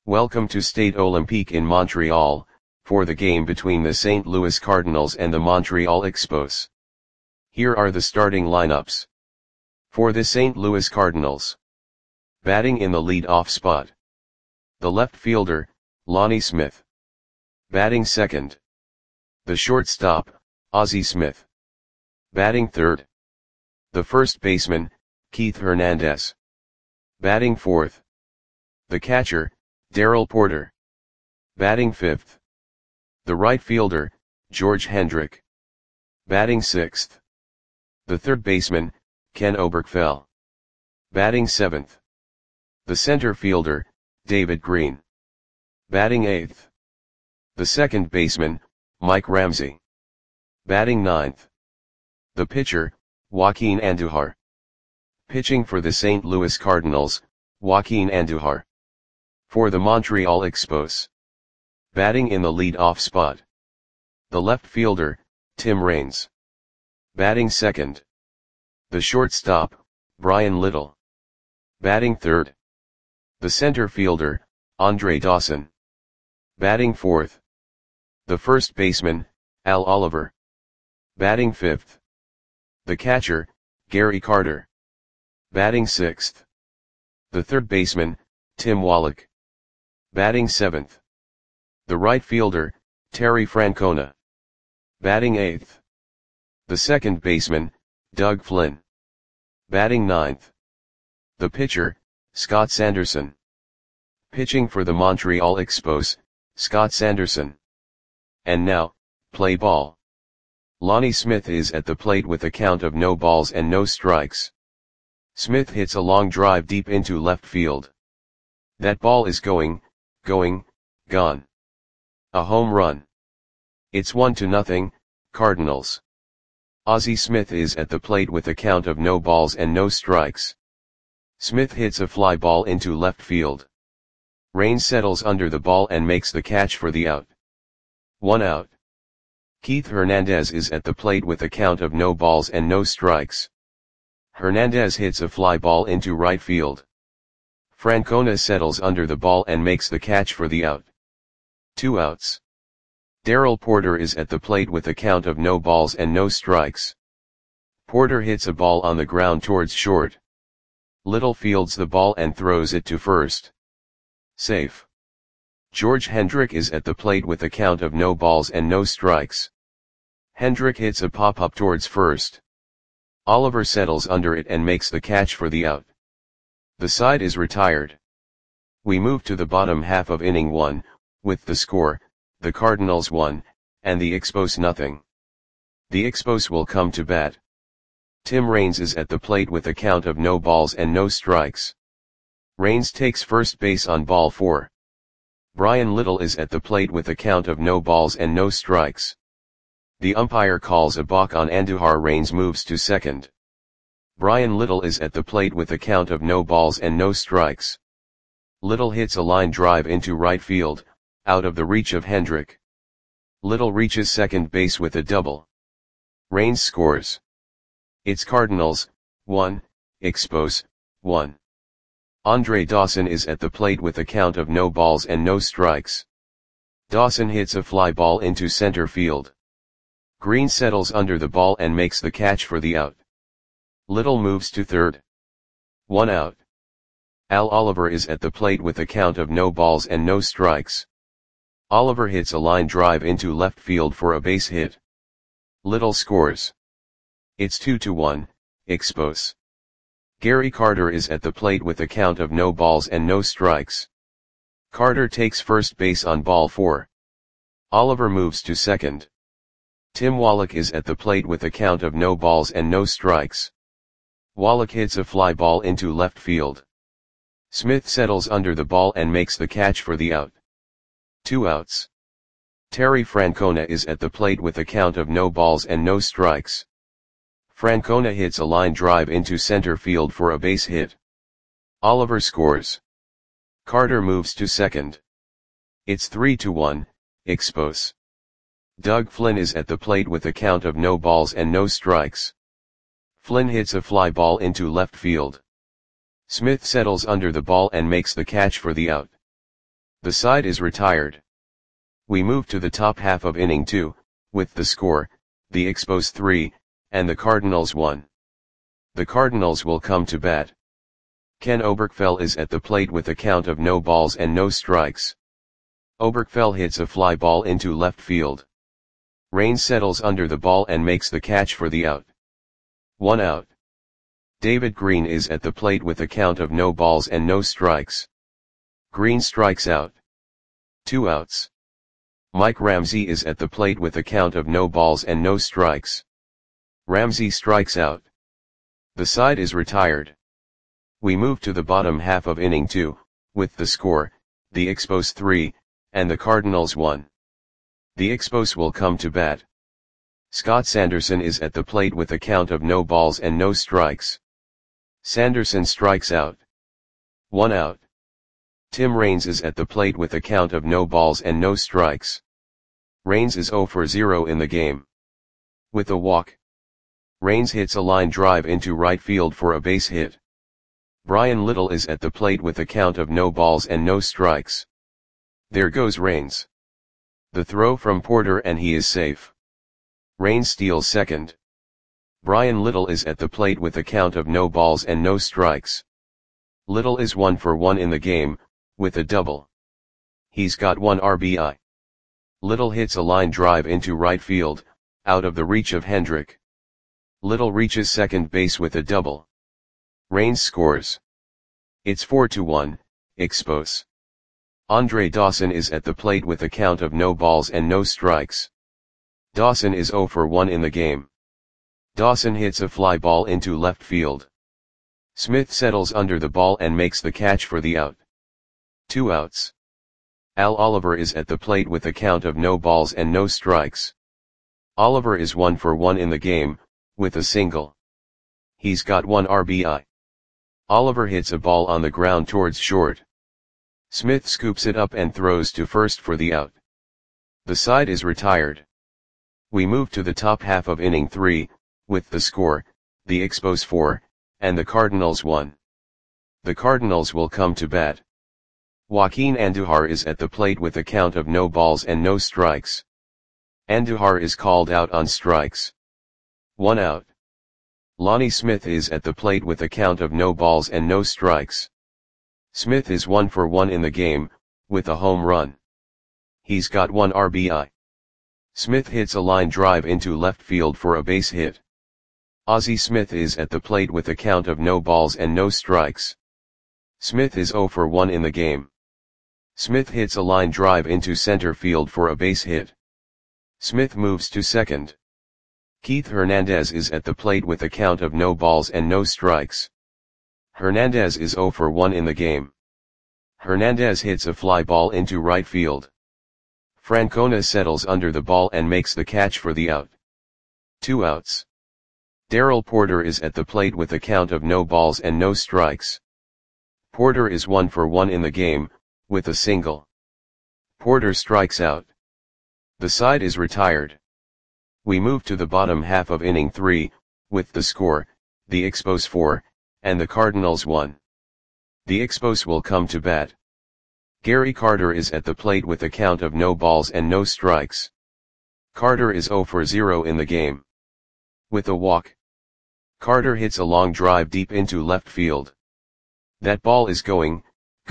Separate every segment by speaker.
Speaker 1: Welcome to Stade Olympique in Montreal, for the game between the St. Louis Cardinals and the Montreal Expos. Here are the starting lineups. For the St. Louis Cardinals. Batting in the lead-off spot. The left fielder, Lonnie Smith. Batting second. The shortstop, Ozzie Smith. Batting third. The first baseman, Keith Hernandez. Batting fourth. The catcher, Darrell Porter. Batting fifth. The right fielder, George Hendrick. Batting sixth. The third baseman, Ken Oberkfell. Batting seventh. The center fielder, David Green. Batting eighth. The second baseman, Mike Ramsey. Batting ninth. The pitcher, Joaquin Andujar. Pitching for the St. Louis Cardinals, Joaquin Andujar. For the Montreal Expos. Batting in the lead-off spot. The left fielder, Tim Raines. Batting second. The shortstop, Bryan Little. Batting third. The center fielder, Andre Dawson. Batting fourth. The first baseman, Al Oliver. Batting fifth. The catcher, Gary Carter. Batting sixth. The third baseman, Tim Wallach. Batting seventh. The right fielder, Terry Francona. Batting eighth. The second baseman, Doug Flynn. Batting ninth. The pitcher, Scott Sanderson. Pitching for the Montreal Expos, Scott Sanderson. And now, play ball. Lonnie Smith is at the plate with a count of no balls and no strikes. Smith hits a long drive deep into left field. That ball is gone. A home run. It's 1-0, Cardinals. Ozzie Smith is at the plate with a count of no balls and no strikes. Smith hits a fly ball into left field. Raines settles under the ball and makes the catch for the out. 1 out. Keith Hernandez is at the plate with a count of no balls and no strikes. Hernandez hits a fly ball into right field. Francona settles under the ball and makes the catch for the out. 2 outs. Darrell Porter is at the plate with a count of no balls and no strikes. Porter hits a ball on the ground towards short. Little fields the ball and throws it to first. Safe. George Hendrick is at the plate with a count of no balls and no strikes. Hendrick hits a pop-up towards first. Oliver settles under it and makes the catch for the out. The side is retired. We move to the bottom half of inning 1, with the score, the Cardinals 1, and the Expos 0. The Expos will come to bat. Tim Raines is at the plate with a count of no balls and no strikes. Raines takes first base on ball 4. Bryan Little is at the plate with a count of no balls and no strikes. The umpire calls a balk on Andujar. Raines moves to second. Bryan Little is at the plate with a count of no balls and no strikes. Little hits a line drive into right field, out of the reach of Hendrick. Little reaches second base with a double. Raines scores. It's Cardinals, 1, Expos, 1. Andre Dawson is at the plate with a count of no balls and no strikes. Dawson hits a fly ball into center field. Green settles under the ball and makes the catch for the out. Little moves to third. 1 out. Al Oliver is at the plate with a count of no balls and no strikes. Oliver hits a line drive into left field for a base hit. Little scores. It's 2-1, Expos. Gary Carter is at the plate with a count of no balls and no strikes. Carter takes first base on ball 4. Oliver moves to second. Tim Wallach is at the plate with a count of no balls and no strikes. Wallach hits a fly ball into left field. Smith settles under the ball and makes the catch for the out. 2 outs. Terry Francona is at the plate with a count of no balls and no strikes. Francona hits a line drive into center field for a base hit. Oliver scores. Carter moves to second. It's 3-1, Expos. Doug Flynn is at the plate with a count of no balls and no strikes. Flynn hits a fly ball into left field. Smith settles under the ball and makes the catch for the out. The side is retired. We move to the top half of inning 2, with the score, the Expos 3, and the Cardinals 1. The Cardinals will come to bat. Ken Oberkfell is at the plate with a count of no balls and no strikes. Oberkfell hits a fly ball into left field. Raines settles under the ball and makes the catch for the out. 1 out. David Green is at the plate with a count of no balls and no strikes. Green strikes out. 2 outs. Mike Ramsey is at the plate with a count of no balls and no strikes. Ramsey strikes out. The side is retired. We move to the bottom half of inning 2, with the score, the Expos 3, and the Cardinals 1. The Expos will come to bat. Scott Sanderson is at the plate with a count of no balls and no strikes. Sanderson strikes out. 1 out. Tim Raines is at the plate with a count of no balls and no strikes. Raines is 0 for 0 in the game. With a walk. Raines hits a line drive into right field for a base hit. Brian Little is at the plate with a count of no balls and no strikes. There goes Raines. The throw from Porter and he is safe. Raines steals second. Brian Little is at the plate with a count of no balls and no strikes. Little is 1 for 1 in the game, with a double. He's got 1 RBI. Little hits a line drive into right field, out of the reach of Hendrick. Little reaches second base with a double. Raines scores. It's 4-1, Expos. Andre Dawson is at the plate with a count of no balls and no strikes. Dawson is 0 for 1 in the game. Dawson hits a fly ball into left field. Smith settles under the ball and makes the catch for the out. 2 outs. Al Oliver is at the plate with a count of no balls and no strikes. Oliver is 1 for 1 in the game, with a single. He's got 1 RBI. Oliver hits a ball on the ground towards short. Smith scoops it up and throws to first for the out. The side is retired. We move to the top half of inning 3, with the score, the Expos 4, and the Cardinals 1. The Cardinals will come to bat. Joaquin Andujar is at the plate with a count of no balls and no strikes. Andujar is called out on strikes. 1 out. Lonnie Smith is at the plate with a count of no balls and no strikes. Smith is 1 for 1 in the game, with a home run. He's got 1 RBI. Smith hits a line drive into left field for a base hit. Ozzie Smith is at the plate with a count of no balls and no strikes. Smith is 0 for 1 in the game. Smith hits a line drive into center field for a base hit. Smith moves to second. Keith Hernandez is at the plate with a count of no balls and no strikes. Hernandez is 0 for 1 in the game. Hernandez hits a fly ball into right field. Francona settles under the ball and makes the catch for the out. 2 outs. Darrell Porter is at the plate with a count of no balls and no strikes. Porter is 1 for 1 in the game, with a single. Porter strikes out. The side is retired. We move to the bottom half of inning 3, with the score, the Expos 4, and the Cardinals 1. The Expos will come to bat. Gary Carter is at the plate with a count of no balls and no strikes. Carter is 0 for 0 in the game. With a walk. Carter hits a long drive deep into left field. That ball is gone.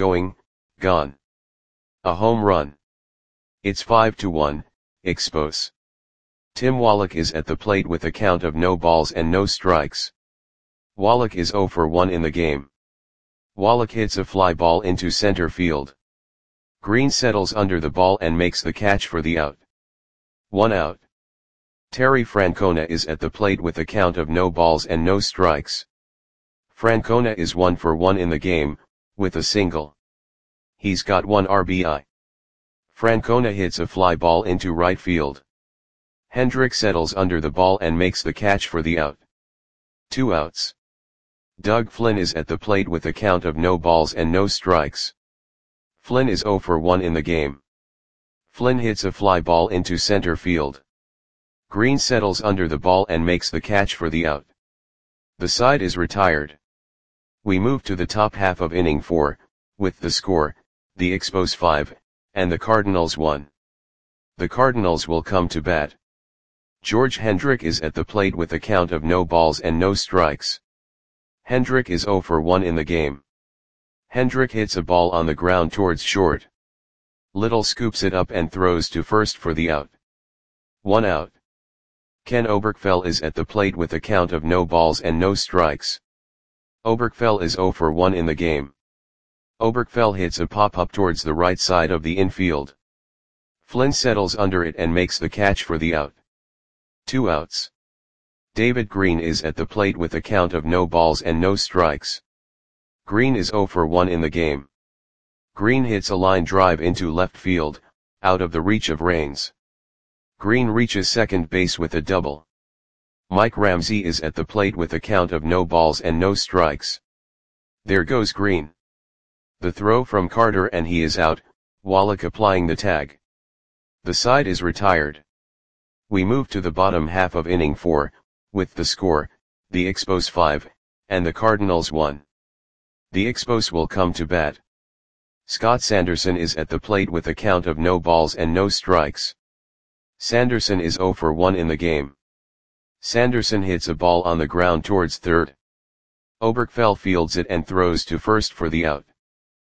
Speaker 1: A home run. It's 5-1, Expos. Tim Wallach is at the plate with a count of no balls and no strikes. Wallach is 0 for 1 in the game. Wallach hits a fly ball into center field. Green settles under the ball and makes the catch for the out. 1 out. Terry Francona is at the plate with a count of no balls and no strikes. Francona is 1 for 1 in the game, with a single. He's got 1 RBI. Francona hits a fly ball into right field. Hendrick settles under the ball and makes the catch for the out. 2 outs. Doug Flynn is at the plate with a count of no balls and no strikes. Flynn is 0 for 1 in the game. Flynn hits a fly ball into center field. Green settles under the ball and makes the catch for the out. The side is retired. We move to the top half of inning 4, with the score, the Expos 5, and the Cardinals 1. The Cardinals will come to bat. George Hendrick is at the plate with a count of no balls and no strikes. Hendrick is 0 for 1 in the game. Hendrick hits a ball on the ground towards short. Little scoops it up and throws to first for the out. 1 out. Ken Oberkfell is at the plate with a count of no balls and no strikes. Oberkfell is 0 for 1 in the game. Oberkfell hits a pop-up towards the right side of the infield. Flynn settles under it and makes the catch for the out. 2 outs. David Green is at the plate with a count of no balls and no strikes. Green is 0 for 1 in the game. Green hits a line drive into left field, out of the reach of Raines. Green reaches second base with a double. Mike Ramsey is at the plate with a count of no balls and no strikes. There goes Green. The throw from Carter and he is out, Wallach applying the tag. The side is retired. We move to the bottom half of inning 4, with the score, the Expos 5, and the Cardinals 1. The Expos will come to bat. Scott Sanderson is at the plate with a count of no balls and no strikes. Sanderson is 0 for 1 in the game. Sanderson hits a ball on the ground towards third. Oberkfell fields it and throws to first for the out.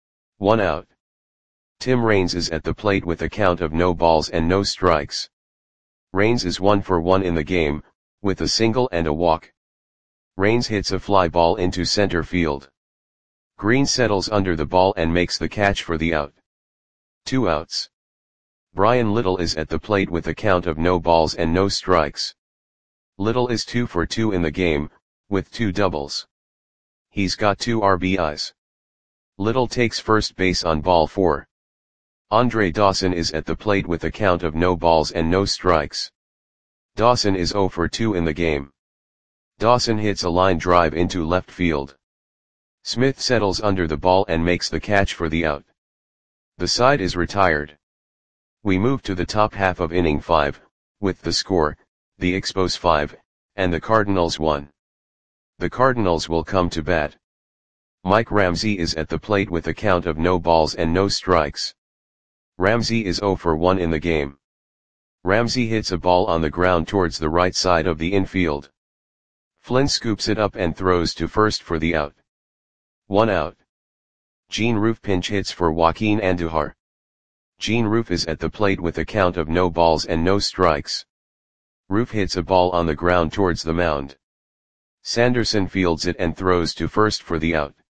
Speaker 1: 1 out. Tim Raines is at the plate with a count of no balls and no strikes. Raines is 1 for 1 in the game, with a single and a walk. Raines hits a fly ball into center field. Green settles under the ball and makes the catch for the out. 2 outs. Brian Little is at the plate with a count of no balls and no strikes. Little is 2 for 2 in the game, with 2 doubles. He's got 2 RBIs. Little takes first base on ball 4. Andre Dawson is at the plate with a count of no balls and no strikes. Dawson is 0 for 2 in the game. Dawson hits a line drive into left field. Smith settles under the ball and makes the catch for the out. The side is retired. We move to the top half of inning 5, with the score, the Expos 5, and the Cardinals 1. The Cardinals will come to bat. Mike Ramsey is at the plate with a count of no balls and no strikes. Ramsey is 0 for 1 in the game. Ramsey hits a ball on the ground towards the right side of the infield. Flynn scoops it up and throws to first for the out. 1 out. Gene Roof pinch hits for Joaquin Andujar. Gene Roof is at the plate with a count of no balls and no strikes. Roof hits a ball on the ground towards the mound. Sanderson fields it and throws to first for the out.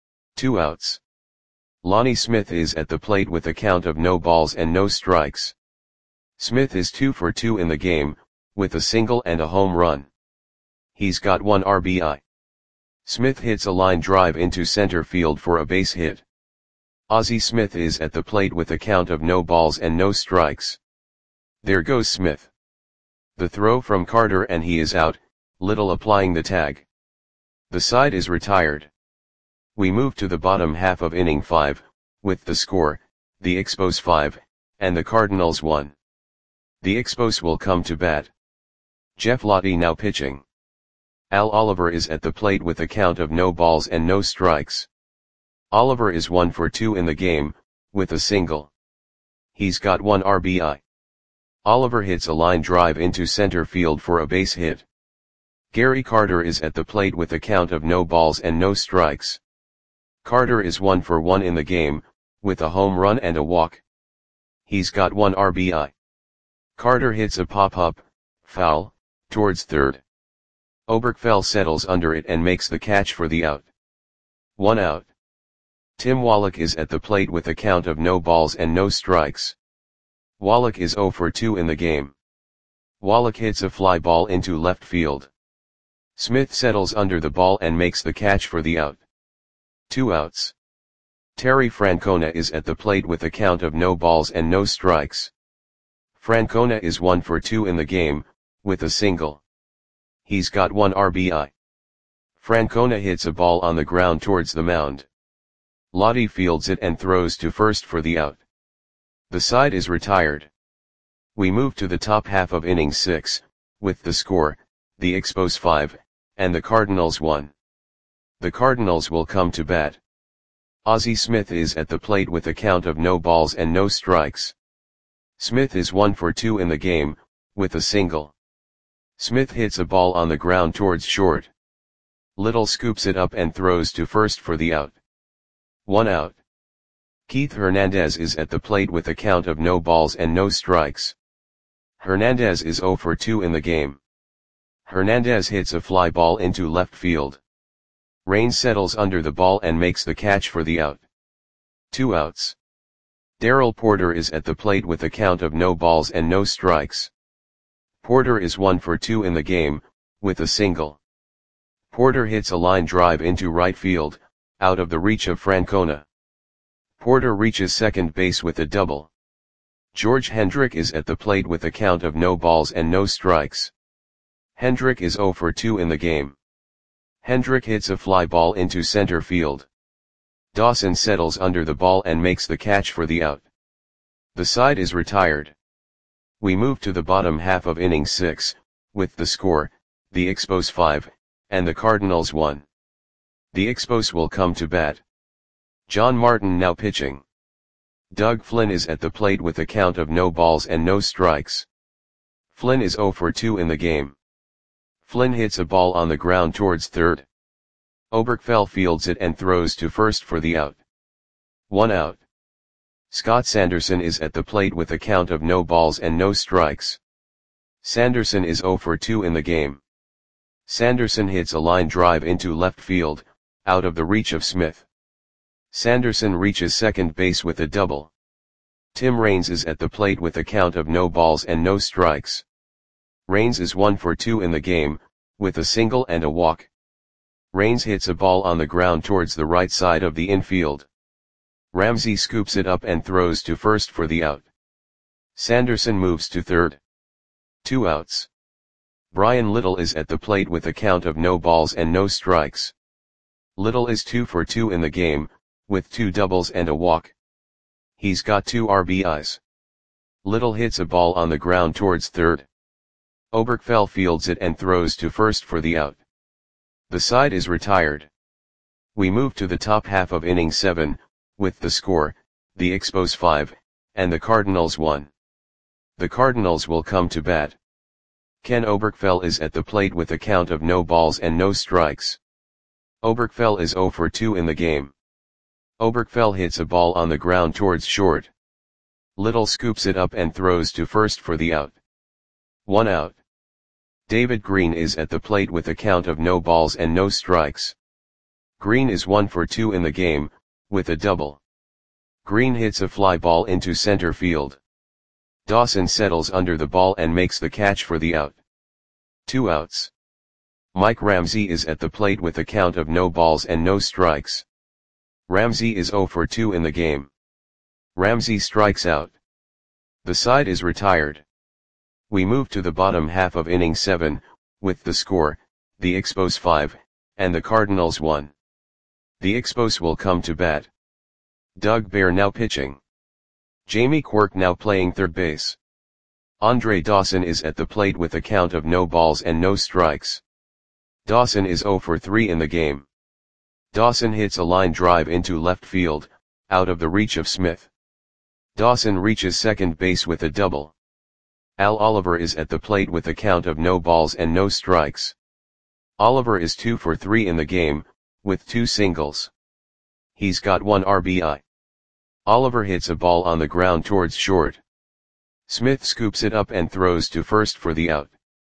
Speaker 1: 2 outs. Lonnie Smith is at the plate with a count of no balls and no strikes. Smith is 2 for 2 in the game, with a single and a home run. He's got 1 RBI. Smith hits a line drive into center field for a base hit. Ozzie Smith is at the plate with a count of no balls and no strikes. There goes Smith. The throw from Carter and he is out, Little applying the tag. The side is retired. We move to the bottom half of inning 5, with the score, the Expos 5, and the Cardinals 1. The Expos will come to bat. Jeff Lottie now pitching. Al Oliver is at the plate with a count of no balls and no strikes. Oliver is 1 for 2 in the game, with a single. He's got 1 RBI. Oliver hits a line drive into center field for a base hit. Gary Carter is at the plate with a count of no balls and no strikes. Carter is 1 for 1 in the game, with a home run and a walk. He's got 1 RBI. Carter hits a pop-up, foul, towards third. Oberkfell settles under it and makes the catch for the out. 1 out. Tim Wallach is at the plate with a count of no balls and no strikes. Wallach is 0 for 2 in the game. Wallach hits a fly ball into left field. Smith settles under the ball and makes the catch for the out. 2 outs. Terry Francona is at the plate with a count of no balls and no strikes. Francona is 1 for 2 in the game, with a single. He's got 1 RBI. Francona hits a ball on the ground towards the mound. Lottie fields it and throws to first for the out. The side is retired. We move to the top half of inning 6, with the score, the Expos 5, and the Cardinals 1. The Cardinals will come to bat. Ozzie Smith is at the plate with a count of no balls and no strikes. Smith is 1 for 2 in the game, with a single. Smith hits a ball on the ground towards short. Little scoops it up and throws to first for the out. 1 out. Keith Hernandez is at the plate with a count of no balls and no strikes. Hernandez is 0 for 2 in the game. Hernandez hits a fly ball into left field. Raines settles under the ball and makes the catch for the out. 2 outs. Darrell Porter is at the plate with a count of no balls and no strikes. Porter is 1 for 2 in the game, with a single. Porter hits a line drive into right field, out of the reach of Francona. Porter reaches second base with a double. George Hendrick is at the plate with a count of no balls and no strikes. Hendrick is 0 for 2 in the game. Hendrick hits a fly ball into center field. Dawson settles under the ball and makes the catch for the out. The side is retired. We move to the bottom half of inning 6, with the score, the Expos 5, and the Cardinals 1. The Expos will come to bat. John Martin now pitching. Doug Flynn is at the plate with a count of no balls and no strikes. Flynn is 0 for 2 in the game. Flynn hits a ball on the ground towards third. Oberkfell fields it and throws to first for the out. 1 out. Scott Sanderson is at the plate with a count of no balls and no strikes. Sanderson is 0 for 2 in the game. Sanderson hits a line drive into left field, out of the reach of Smith. Sanderson reaches second base with a double. Tim Raines is at the plate with a count of no balls and no strikes. Raines is 1 for 2 in the game, with a single and a walk. Raines hits a ball on the ground towards the right side of the infield. Ramsey scoops it up and throws to first for the out. Sanderson moves to third. 2 outs. Brian Little is at the plate with a count of no balls and no strikes. Little is 2 for 2 in the game, with 2 doubles and a walk. He's got 2 RBIs. Little hits a ball on the ground towards third. Oberkfell fields it and throws to first for the out. The side is retired. We move to the top half of inning 7, with the score, the Expos 5, and the Cardinals 1. The Cardinals will come to bat. Ken Oberkfell is at the plate with a count of no balls and no strikes. Oberkfell is 0 for 2 in the game. Oberkfell hits a ball on the ground towards short. Little scoops it up and throws to first for the out. 1 out. David Green is at the plate with a count of no balls and no strikes. Green is 1 for 2 in the game, with a double. Green hits a fly ball into center field. Dawson settles under the ball and makes the catch for the out. 2 outs. Mike Ramsey is at the plate with a count of no balls and no strikes. Ramsey is 0 for 2 in the game. Ramsey strikes out. The side is retired. We move to the bottom half of inning 7, with the score, the Expos 5, and the Cardinals 1. The Expos will come to bat. Doug Bear now pitching. Jamie Quirk now playing third base. Andre Dawson is at the plate with a count of no balls and no strikes. Dawson is 0 for 3 in the game. Dawson hits a line drive into left field, out of the reach of Smith. Dawson reaches second base with a double. Al Oliver is at the plate with a count of no balls and no strikes. Oliver is 2 for 3 in the game, with 2 singles. He's got 1 RBI. Oliver hits a ball on the ground towards short. Smith scoops it up and throws to first for the out.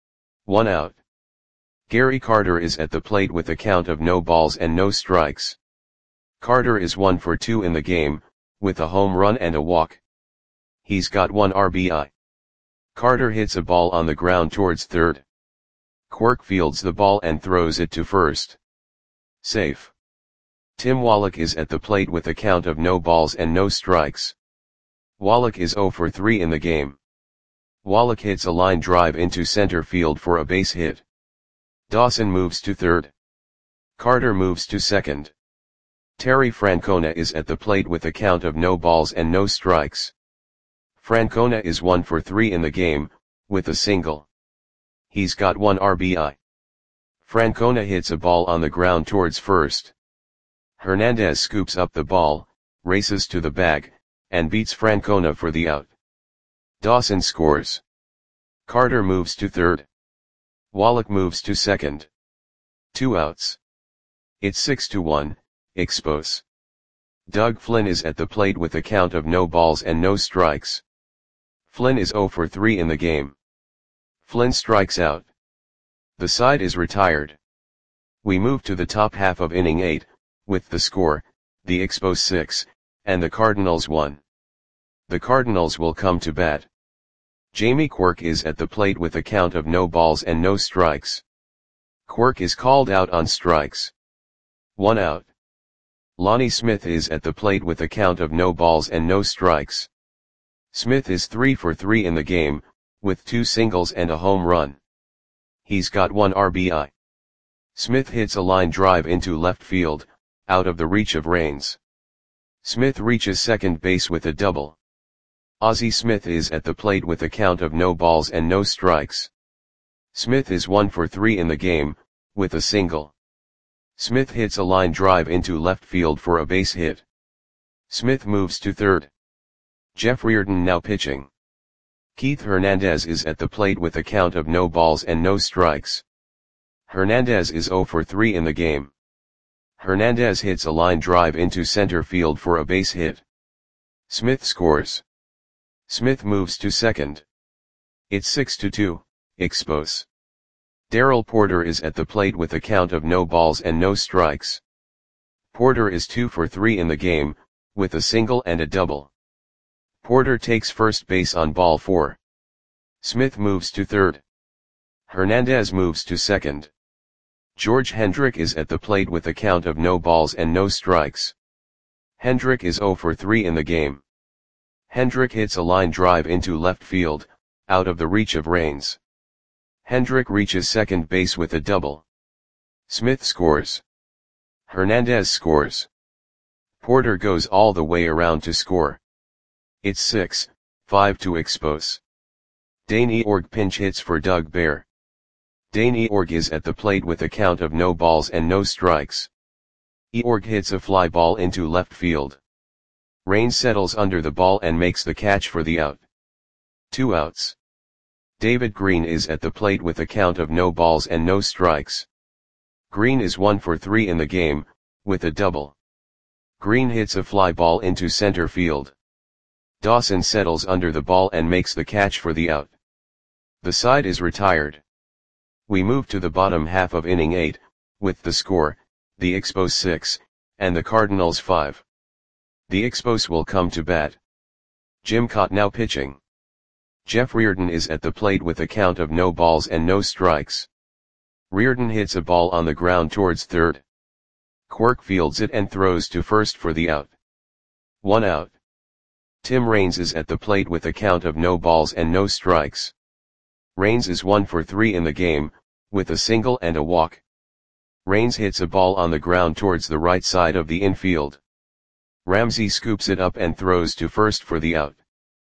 Speaker 1: 1 out. Gary Carter is at the plate with a count of no balls and no strikes. Carter is 1 for 2 in the game, with a home run and a walk. He's got 1 RBI. Carter hits a ball on the ground towards third. Quirk fields the ball and throws it to first. Safe. Tim Wallach is at the plate with a count of no balls and no strikes. Wallach is 0 for 3 in the game. Wallach hits a line drive into center field for a base hit. Dawson moves to third. Carter moves to second. Terry Francona is at the plate with a count of no balls and no strikes. Francona is 1 for 3 in the game, with a single. He's got 1 RBI. Francona hits a ball on the ground towards first. Hernandez scoops up the ball, races to the bag, and beats Francona for the out. Dawson scores. Carter moves to third. Wallach moves to second. 2 outs. It's 6-1, Expos. Doug Flynn is at the plate with a count of no balls and no strikes. Flynn is 0 for 3 in the game. Flynn strikes out. The side is retired. We move to the top half of inning 8, with the score, the Expos 6, and the Cardinals 1. The Cardinals will come to bat. Jamie Quirk is at the plate with a count of no balls and no strikes. Quirk is called out on strikes. 1 out. Lonnie Smith is at the plate with a count of no balls and no strikes. Smith is 3 for 3 in the game, with 2 singles and a home run. He's got 1 RBI. Smith hits a line drive into left field, out of the reach of Raines. Smith reaches second base with a double. Ozzie Smith is at the plate with a count of no balls and no strikes. Smith is 1 for 3 in the game, with a single. Smith hits a line drive into left field for a base hit. Smith moves to third. Jeff Reardon now pitching. Keith Hernandez is at the plate with a count of no balls and no strikes. Hernandez is 0 for 3 in the game. Hernandez hits a line drive into center field for a base hit. Smith scores. Smith moves to second. It's 6-2, Expos. Darrell Porter is at the plate with a count of no balls and no strikes. Porter is 2 for 3 in the game, with a single and a double. Porter takes first base on ball 4. Smith moves to third. Hernandez moves to second. George Hendrick is at the plate with a count of no balls and no strikes. Hendrick is 0 for 3 in the game. Hendrick hits a line drive into left field, out of the reach of Raines. Hendrick reaches second base with a double. Smith scores. Hernandez scores. Porter goes all the way around to score. It's 6-5 to Expos. Dane Eorg pinch hits for Doug Bear. Dane Eorg is at the plate with a count of no balls and no strikes. Eorg hits a fly ball into left field. Raines settles under the ball and makes the catch for the out. 2 outs. David Green is at the plate with a count of no balls and no strikes. Green is 1 for 3 in the game, with a double. Green hits a fly ball into center field. Dawson settles under the ball and makes the catch for the out. The side is retired. We move to the bottom half of inning 8, with the score, the Expos 6, and the Cardinals 5. The Expos will come to bat. Jim Kaat now pitching. Jeff Reardon is at the plate with a count of no balls and no strikes. Reardon hits a ball on the ground towards third. Quirk fields it and throws to first for the out. 1 out. Tim Raines is at the plate with a count of no balls and no strikes. Raines is 1 for 3 in the game, with a single and a walk. Raines hits a ball on the ground towards the right side of the infield. Ramsey scoops it up and throws to first for the out.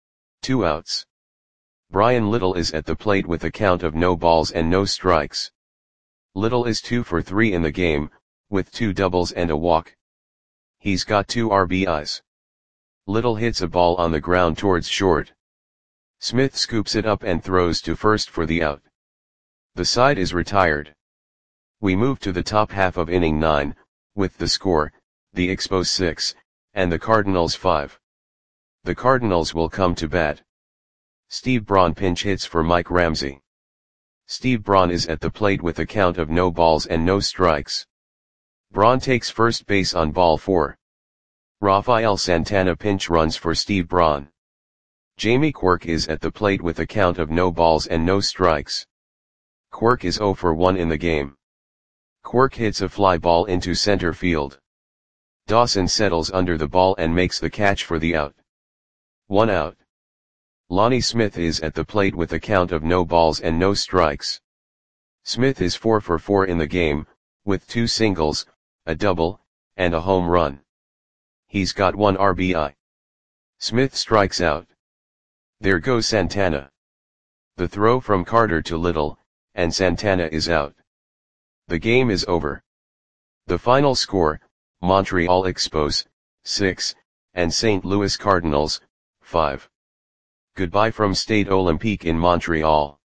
Speaker 1: 2 outs. Brian Little is at the plate with a count of no balls and no strikes. Little is 2 for 3 in the game, with 2 doubles and a walk. He's got 2 RBIs. Little hits a ball on the ground towards short. Smith scoops it up and throws to first for the out. The side is retired. We move to the top half of inning 9, with the score, the Expos 6, and the Cardinals 5. The Cardinals will come to bat. Steve Braun pinch hits for Mike Ramsey. Steve Braun is at the plate with a count of no balls and no strikes. Braun takes first base on ball 4. Rafael Santana pinch runs for Steve Braun. Jamie Quirk is at the plate with a count of no balls and no strikes. Quirk is 0 for 1 in the game. Quirk hits a fly ball into center field. Dawson settles under the ball and makes the catch for the out. 1 out. Lonnie Smith is at the plate with a count of no balls and no strikes. Smith is 4 for 4 in the game, with 2 singles, a double, and a home run. He's got 1 RBI. Smith strikes out. There goes Santana. The throw from Carter to Little, and Santana is out. The game is over. The final score, Montreal Expos, 6, and St. Louis Cardinals, 5. Goodbye from Stade Olympique in Montreal.